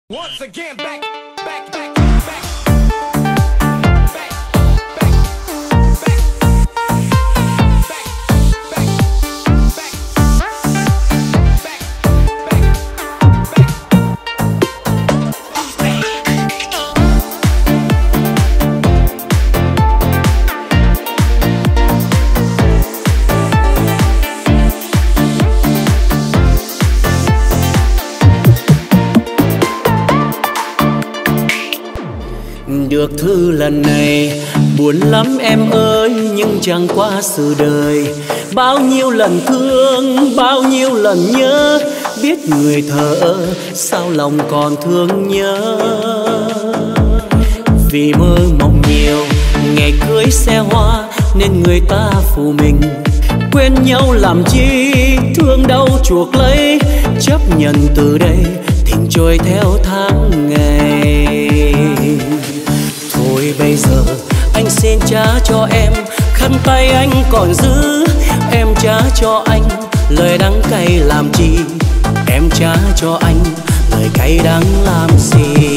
Once again, back. Được thư lần này buồn lắm em ơi, nhưng chẳng qua sự đời. Bao nhiêu lần thương, bao nhiêu lần nhớ, biết người thờ ơ, sao lòng còn thương nhớ. Vì mơ mộng nhiều, ngày cưới xe hoa, nên người ta phụ mình. Quên nhau làm chi, thương đau chuộc lấy, chấp nhận từ đây, tình trôi theo tháng ngày. Thôi bây giờ anh xin trả cho em khăn tay anh còn giữ, em trả cho anh lời đắng cay làm chi, em trả cho anh lời cay đắng làm gì.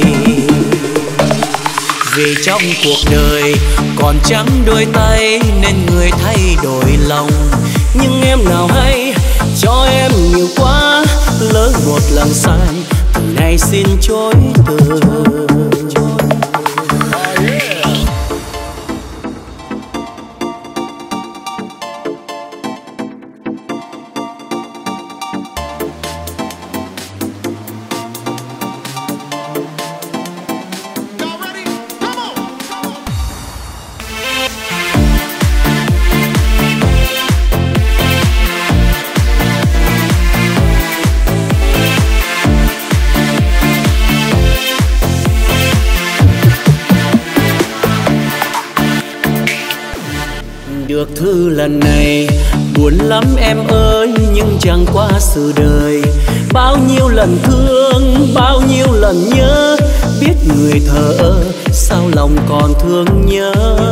Vì trong cuộc đời còn trắng đôi tay nên người thay đổi lòng, nhưng em nào hay cho em nhiều quá, lỡ một lần sai từ nay xin chối từ. Được thư lần này buồn lắm em ơi, nhưng chẳng qua sự đời. Bao nhiêu lần thương, bao nhiêu lần nhớ, biết người thờ ơ, sao lòng còn thương nhớ.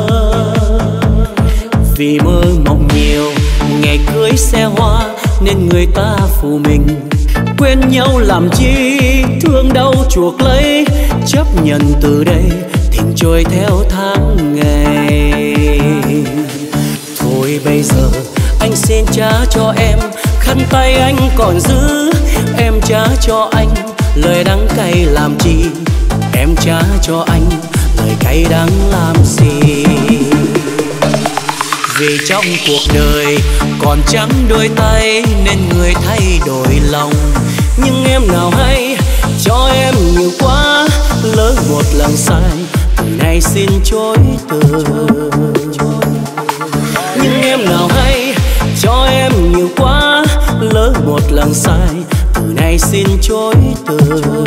Vì mơ mộng nhiều, ngày cưới xe hoa, nên người ta phụ mình. Quên nhau làm chi, thương đau chuộc lấy, chấp nhận từ đây, tình trôi theo tháng ngày. Thôi bây giờ anh xin trả cho em khăn tay anh còn giữ, em trả cho anh lời đắng cay làm chi, em trả cho anh lời cay đắng làm gì. Vì trong cuộc đời còn trắng đôi tay nên người thay đổi lòng, nhưng em nào hay cho em nhiều quá, lỡ một lần sai từ nay xin chối từ. Nhưng em nào hay cho em nhiều quá, lỡ một lần sai từ nay xin chối từ.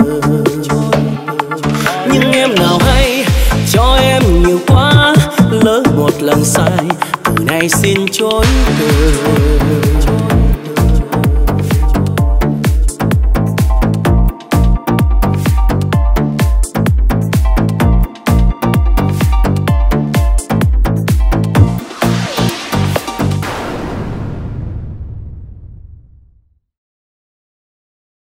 Nhưng em nào hay cho em nhiều quá, lỡ một lần sai từ nay xin chối từ.